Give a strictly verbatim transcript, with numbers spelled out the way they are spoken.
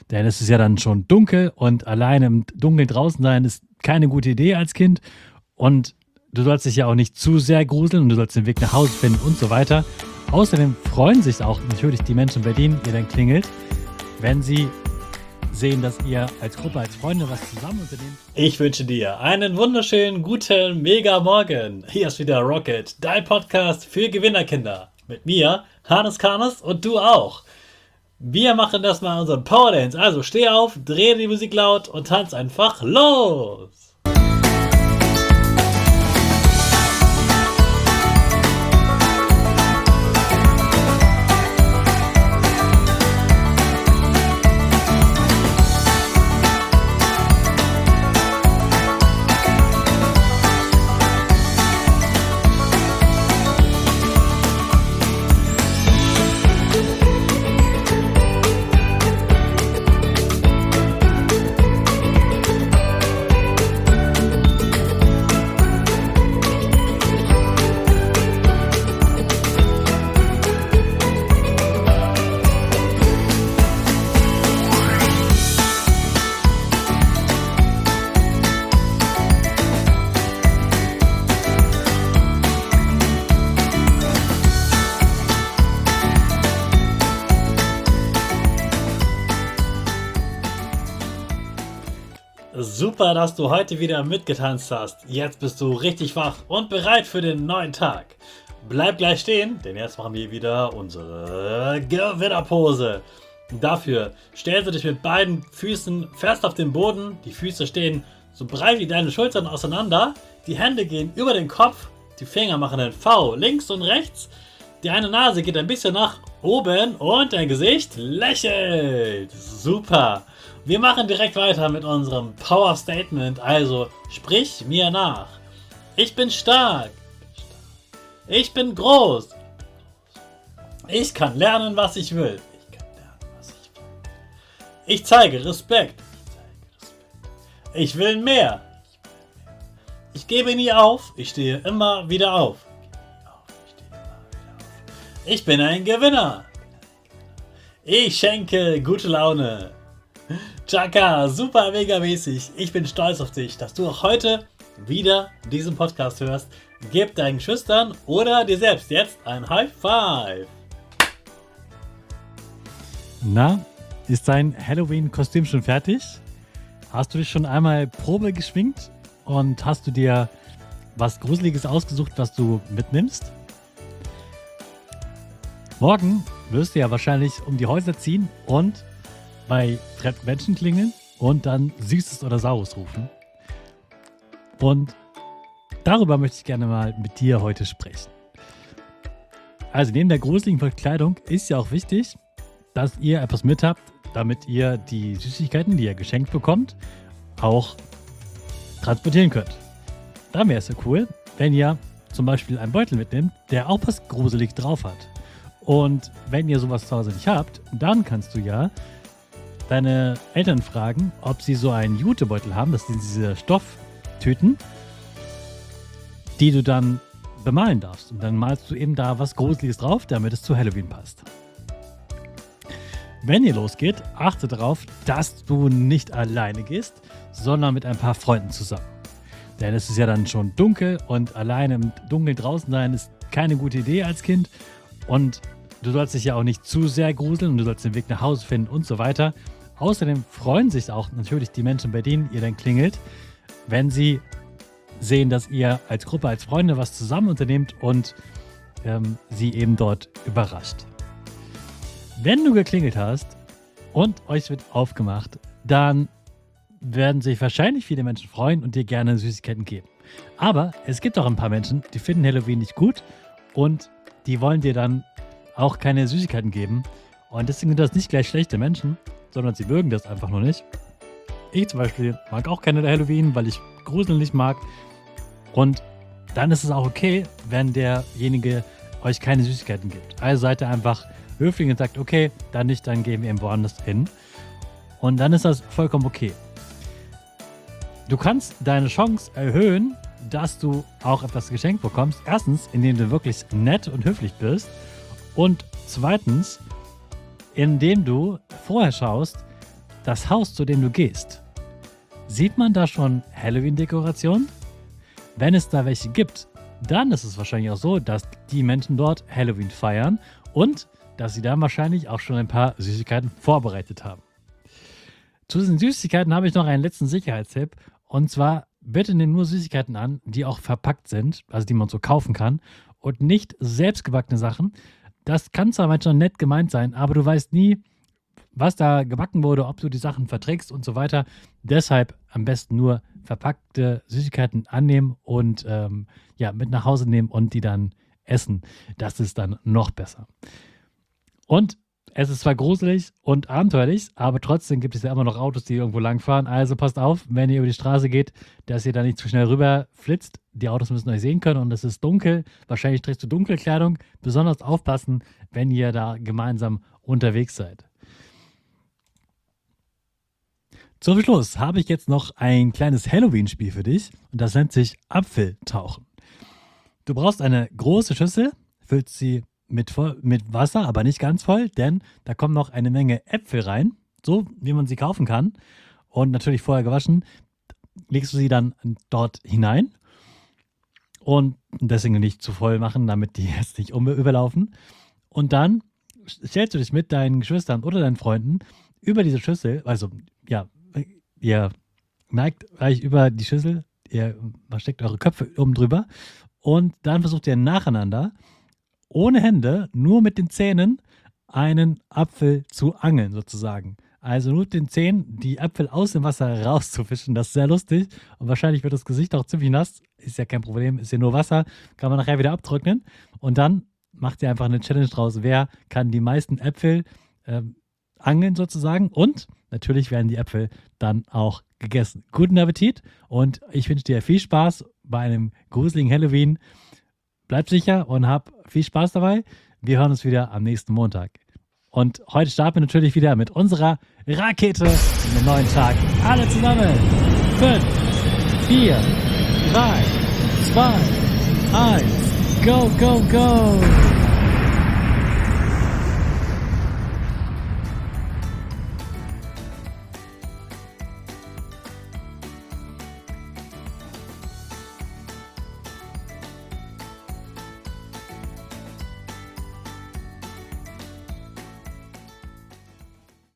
Denn es ist ja dann schon dunkel und alleine im Dunkeln draußen sein ist keine gute Idee als Kind. Und du sollst dich ja auch nicht zu sehr gruseln und du sollst den Weg nach Hause finden und so weiter. Außerdem freuen sich auch natürlich die Menschen, bei denen ihr dann klingelt, wenn sie sehen, dass ihr als Gruppe, als Freunde was zusammen unternehmt. Ich wünsche dir einen wunderschönen, guten, mega Morgen. Hier ist wieder Rocket, dein Podcast für Gewinnerkinder. Mit mir, Hannes Karnes und du auch. Wir machen das mal unseren Power Dance. Also steh auf, dreh die Musik laut und tanz einfach los. Super, dass du heute wieder mitgetanzt hast. Jetzt bist du richtig wach und bereit für den neuen Tag. Bleib gleich stehen, denn jetzt machen wir wieder unsere Gewinnerpose. Dafür stellst du dich mit beiden Füßen fest auf den Boden. Die Füße stehen so breit wie deine Schultern auseinander. Die Hände gehen über den Kopf. Die Finger machen ein V links und rechts. Die eine Nase geht ein bisschen nach oben und dein Gesicht lächelt. Super. Wir machen direkt weiter mit unserem Power Statement, also sprich mir nach. Ich bin stark. Ich bin groß. Ich kann lernen, was ich will. Ich kann lernen, was ich will. Ich zeige Respekt. Ich will mehr. Ich gebe nie auf. Ich stehe immer wieder auf. Ich bin ein Gewinner. Ich schenke gute Laune. Chaka, super mega mäßig. Ich bin stolz auf dich, dass du auch heute wieder diesen Podcast hörst. Gib deinen Schüchtern oder dir selbst jetzt ein High Five. Na, ist dein Halloween-Kostüm schon fertig? Hast du dich schon einmal Probe geschminkt? Und hast du dir was Gruseliges ausgesucht, was du mitnimmst? Morgen wirst du ja wahrscheinlich um die Häuser ziehen und bei fremden Menschen klingeln und dann Süßes oder Saures rufen. Und darüber möchte ich gerne mal mit dir heute sprechen. Also neben der gruseligen Verkleidung ist ja auch wichtig, dass ihr etwas mit habt, damit ihr die Süßigkeiten, die ihr geschenkt bekommt, auch transportieren könnt. Dann wäre es ja cool, wenn ihr zum Beispiel einen Beutel mitnimmt, der auch was gruselig drauf hat. Und wenn ihr sowas zu Hause nicht habt, dann kannst du ja deine Eltern fragen, ob sie so einen Jutebeutel haben. Das sind diese Stofftüten, die du dann bemalen darfst. Und dann malst du eben da was Gruseliges drauf, damit es zu Halloween passt. Wenn ihr losgeht, achte darauf, dass du nicht alleine gehst, sondern mit ein paar Freunden zusammen. Denn es ist ja dann schon dunkel und alleine im Dunkeln draußen sein ist keine gute Idee als Kind. Und du sollst dich ja auch nicht zu sehr gruseln und du sollst den Weg nach Hause finden und so weiter. Außerdem freuen sich auch natürlich die Menschen, bei denen ihr dann klingelt, wenn sie sehen, dass ihr als Gruppe, als Freunde was zusammen unternehmt und ähm, sie eben dort überrascht. Wenn du geklingelt hast und euch wird aufgemacht, dann werden sich wahrscheinlich viele Menschen freuen und dir gerne Süßigkeiten geben. Aber es gibt auch ein paar Menschen, die finden Halloween nicht gut und die wollen dir dann auch keine Süßigkeiten geben. Und deswegen sind das nicht gleich schlechte Menschen, sondern sie mögen das einfach nur nicht. Ich zum Beispiel mag auch keine Halloween, weil ich Grusel nicht mag. Und dann ist es auch okay, wenn derjenige euch keine Süßigkeiten gibt. Also seid ihr einfach höflich und sagt, okay, dann nicht, dann gehen wir eben woanders hin. Und dann ist das vollkommen okay. Du kannst deine Chance erhöhen, dass du auch etwas geschenkt bekommst. Erstens, indem du wirklich nett und höflich bist. Und zweitens, indem du vorher schaust, das Haus, zu dem du gehst, sieht man da schon Halloween-Dekorationen? Wenn es da welche gibt, dann ist es wahrscheinlich auch so, dass die Menschen dort Halloween feiern und dass sie dann wahrscheinlich auch schon ein paar Süßigkeiten vorbereitet haben. Zu diesen Süßigkeiten habe ich noch einen letzten Sicherheitstipp. Und zwar, bitte nimm nur Süßigkeiten an, die auch verpackt sind, also die man so kaufen kann und nicht selbstgebackene Sachen. Das kann zwar manchmal nett gemeint sein, aber du weißt nie, was da gebacken wurde, ob du die Sachen verträgst und so weiter. Deshalb am besten nur verpackte Süßigkeiten annehmen und ähm, ja, mit nach Hause nehmen und die dann essen. Das ist dann noch besser. Und es ist zwar gruselig und abenteuerlich, aber trotzdem gibt es ja immer noch Autos, die irgendwo langfahren. Also passt auf, wenn ihr über die Straße geht, dass ihr da nicht zu schnell rüber flitzt. Die Autos müssen euch sehen können und es ist dunkel. Wahrscheinlich trägst du Dunkelkleidung. Besonders aufpassen, wenn ihr da gemeinsam unterwegs seid. Zum Schluss habe ich jetzt noch ein kleines Halloween-Spiel für dich und das nennt sich Apfeltauchen. Du brauchst eine große Schüssel, füllst sie mit, voll, mit Wasser, aber nicht ganz voll, denn da kommen noch eine Menge Äpfel rein, so wie man sie kaufen kann und natürlich vorher gewaschen, legst du sie dann dort hinein und deswegen nicht zu voll machen, damit die jetzt nicht überlaufen und dann stellst du dich mit deinen Geschwistern oder deinen Freunden über diese Schüssel, also ja, ihr neigt gleich über die Schüssel, ihr steckt eure Köpfe oben drüber und dann versucht ihr nacheinander, ohne Hände, nur mit den Zähnen, einen Apfel zu angeln sozusagen. Also nur mit den Zähnen die Äpfel aus dem Wasser rauszufischen, das ist sehr lustig und wahrscheinlich wird das Gesicht auch ziemlich nass, ist ja kein Problem, ist ja nur Wasser, kann man nachher wieder abtrocknen und dann macht ihr einfach eine Challenge draus, wer kann die meisten Äpfel ähm, angeln sozusagen und natürlich werden die Äpfel dann auch gegessen. Guten Appetit und ich wünsche dir viel Spaß bei einem gruseligen Halloween. Bleib sicher und hab viel Spaß dabei. Wir hören uns wieder am nächsten Montag. Und heute starten wir natürlich wieder mit unserer Rakete in den neuen Tag. Alle zusammen. fünf, vier, drei, zwei, eins. Go, go, go!